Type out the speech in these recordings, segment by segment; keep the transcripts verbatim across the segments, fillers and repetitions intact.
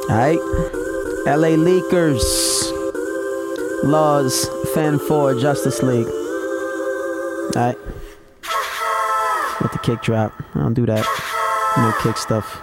Alright? L A Leakers. Laws. Fan four. Justice League. Alright? Let the kick drop. I don't do that. No kick stuff.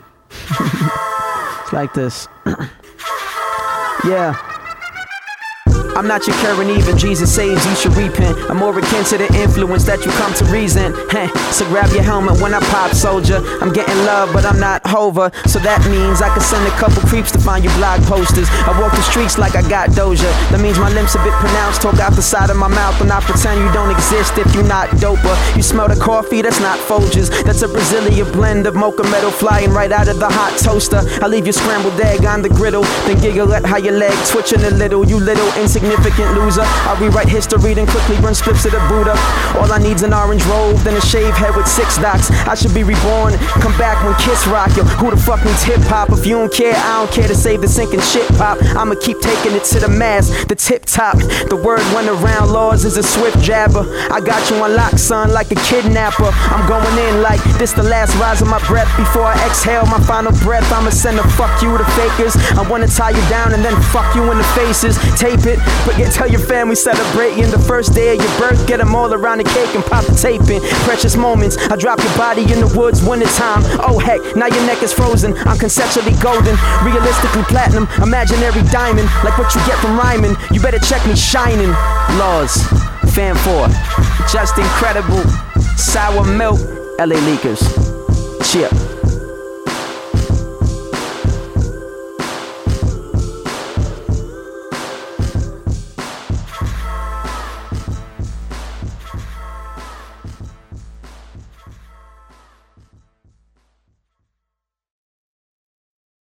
It's like this. Yeah. I'm not your current even, Jesus saves, you should repent. I'm more akin to the influence that you come to reason. Heh, so grab your helmet when I pop, soldier. I'm getting love, but I'm not Hova. So that means I can send a couple creeps to find your blog posters. I walk the streets like I got Doja. That means my lips a bit pronounced, talk out the side of my mouth, and I pretend you don't exist if you're not doper. You smell the coffee, that's not Folgers. That's a Brazilian blend of mocha metal flying right out of the hot toaster. I leave your scrambled egg on the griddle, then giggle at how your leg twitching a little. You little insignificant loser. I rewrite history, then quickly run spliffs of the Buddha. All I need's an orange robe, then a shaved head with six dots. I should be reborn, come back when Kiss rock. Yo, who the fuck needs hip hop? If you don't care, I don't care to save the sinking shit pop. I'ma keep taking it to the mass, the tip top. The word went around, laws is a swift jabber. I got you on lock, son, like a kidnapper. I'm going in like this the last rise of my breath. Before I exhale my final breath, I'ma send a fuck you to fakers. I wanna tie you down and then fuck you in the faces. Tape it, but yeah, tell your family celebrating the first day of your birth. Get them all around the cake and pop the tape in. Precious moments, I drop your body in the woods winter time. Oh heck, now your neck is frozen. I'm conceptually golden, realistically platinum, imaginary diamond. Like what you get from rhyming, you better check me shining. Laws, fan four, just incredible. Sour milk, L A Leakers. Cheer.